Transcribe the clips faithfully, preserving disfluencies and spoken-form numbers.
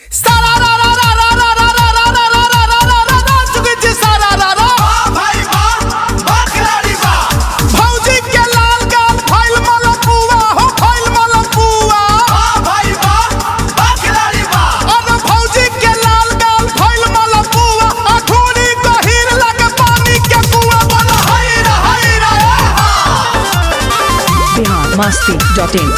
मस्ती dot इन।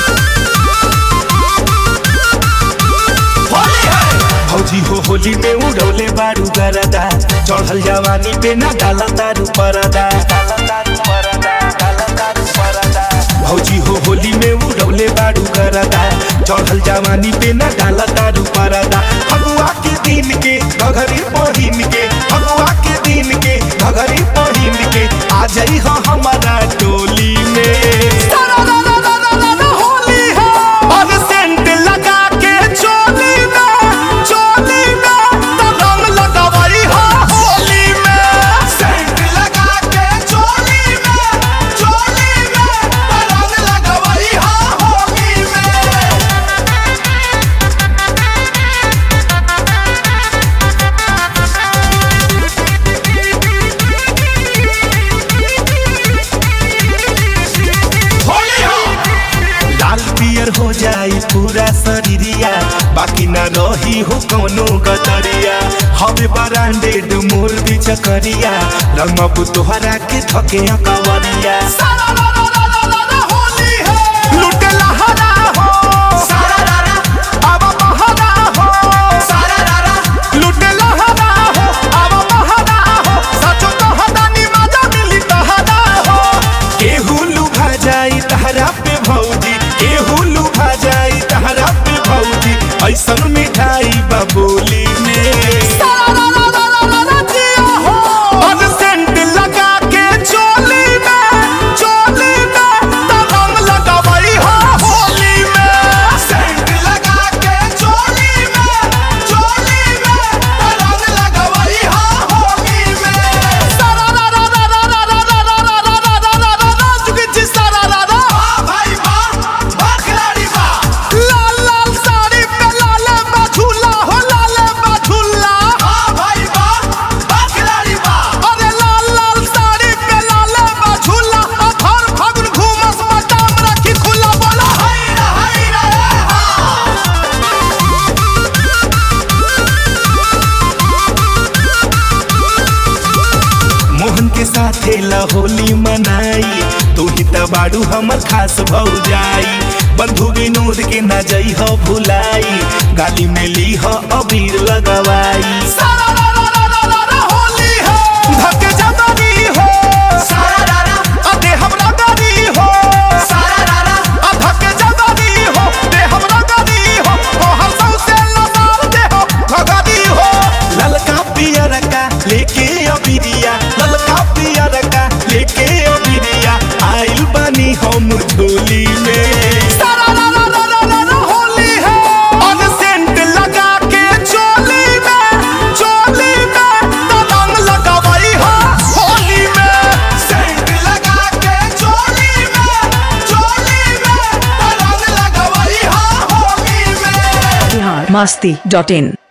भौजी हो होली में उड़ौले बारू गरदा, चढ़ल जवानी पे ना डाला तारू परदा। भौजी हो होली में उड़ौले बारू गरदा, चढ़ल जवानी पे ना डाला तारू परदा। फगुआ के दिन के घघरी पहिन के, फगुआ के दिन के घघरी पहिन के आ जाई हो हमारा टोली में। हो जाई पूरा शरीरिया, बाकी ना रही हो कौनो गतरिया। हवे ब्रांडेड मोर भी चकरिया, रंगब तोहरा के थके कवरिया। केहू लुभा जाई तहरा पे भौजी, केहू लुभा जाई तहरा पे भौजी, ऐसन मिठाई बबोली में। साथे ला होली मनाई, तू ही त बाड़ू हमर खास भौजाई। बंधु विनोद के ना जई हो भुलाई, गाली में ली हो अबीर लगवाई। ललका पियर का लेके अबीरिया, ललका पियर का लेके अबीरिया, आइल बानी हम झोली में। होली है और सेंट लगा के चोली में, चोली में रंग लगावई हो होली में। सेंट लगा के चोली में, चोली में रंग लगावई हो होली में। मस्ती डॉट इन।